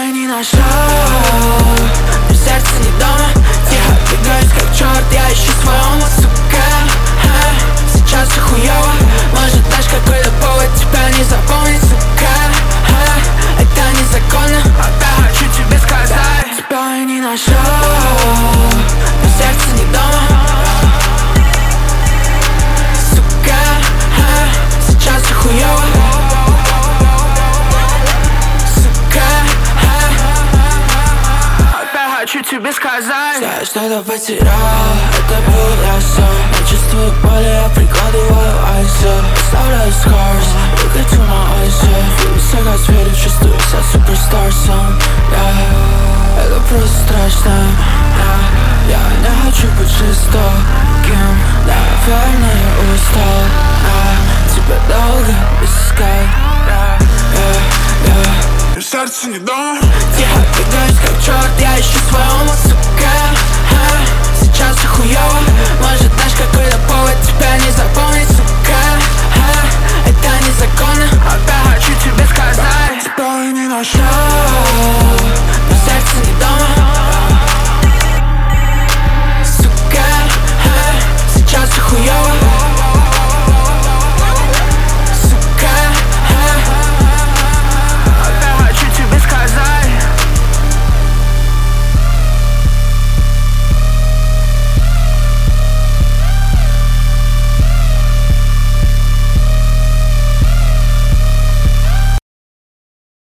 Успеваю ни на шаг, но сердце не дома. Тихо двигаюсь как черт, я ищу своего, сука. Сейчас все хуёво, может дашь какой-то повод тебя не запомнить, сука. Это незаконно, я хочу тебе сказать. Успеваю ни на шаг, но сердце не дома. Сука, сейчас все хуёво. Хочу тебе сказать, я что-то потерял, это был я сам. Я чувствую боль, я прикладываю айса. Оставляю scars, look into my eyes, yeah. Feels like I сверю, чувствую себя суперстар сам, yeah. Это просто страшно, yeah. Я не хочу быть жестоким, наверное, я устал, yeah. Тебя долго искать, yeah, yeah, yeah. Сердце не дома. Тихо двигаюсь как черт, я ищу свой